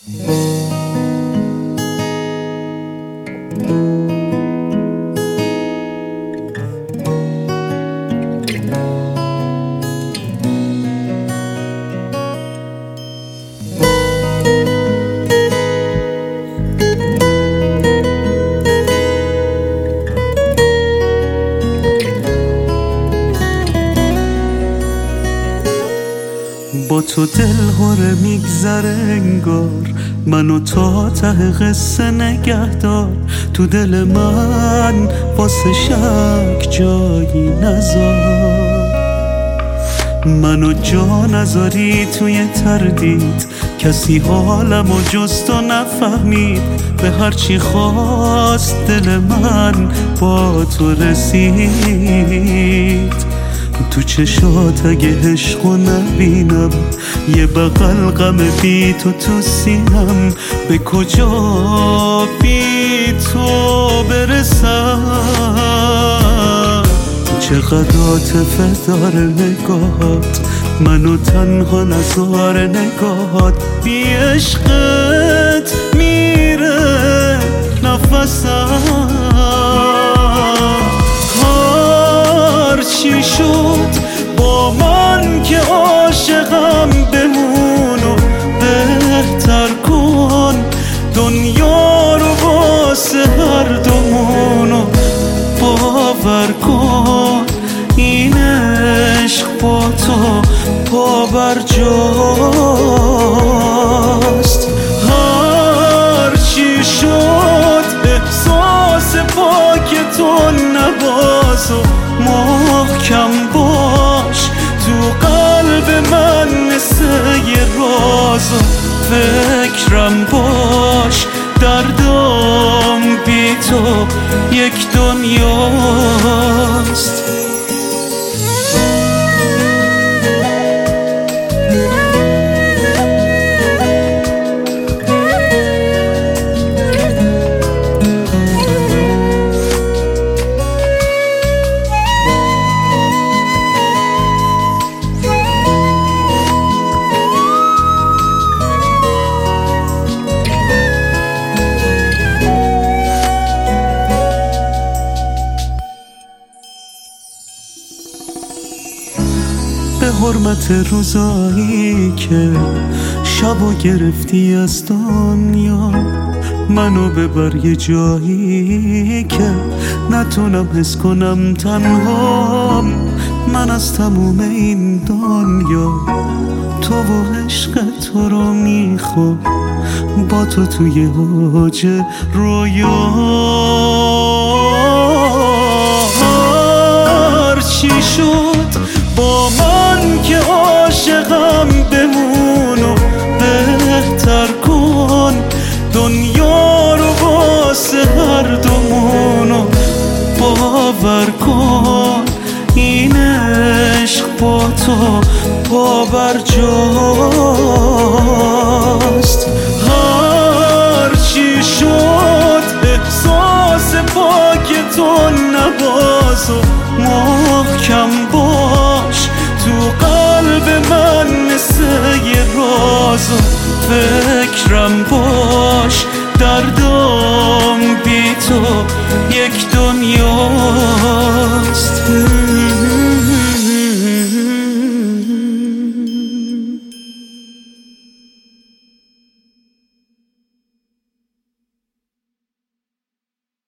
با تو دل هره میگذره انگار، منو تا ته قصه نگه دار. تو دل من واسه شک جایی نذار، منو جا نذاری توی تردید. کسی حالمو جز تو نفهمید، به هرچی خواست دل من با تو رسید. تو چشات اگه عشقو نبینم، یه بغل غم بی تو سینم. به کجا بی تو برسم؟ چقدر عاطفه داره نگاهات، منو تنها نذاره نگاهات. بی عشقت میره نفسم. چی شد با من که عاشقم؟ بمونو بهتر کن دنیا رو واسه هر دومونو. باور کن این عشق با تو پابرجاست. هر چی شد احساس پاک تو نباز و محکم باش تو قلب من مثل یه راز. و فکرم باش دردم بی تو یک دنیاست. به حرمت روزایی که شبو گرفتی از دنیا، منو ببر یه جایی که نتونم حس کنم تنهام. من از تموم این دنیا تو و عشق تو رو میخوام، با تو توی اوج رویا. هر چی شد با من که عاشقم؟ بمونو بهتر کن دنیا رو واسه هر دومونو. باور کن این عشق با تو پابرجاست.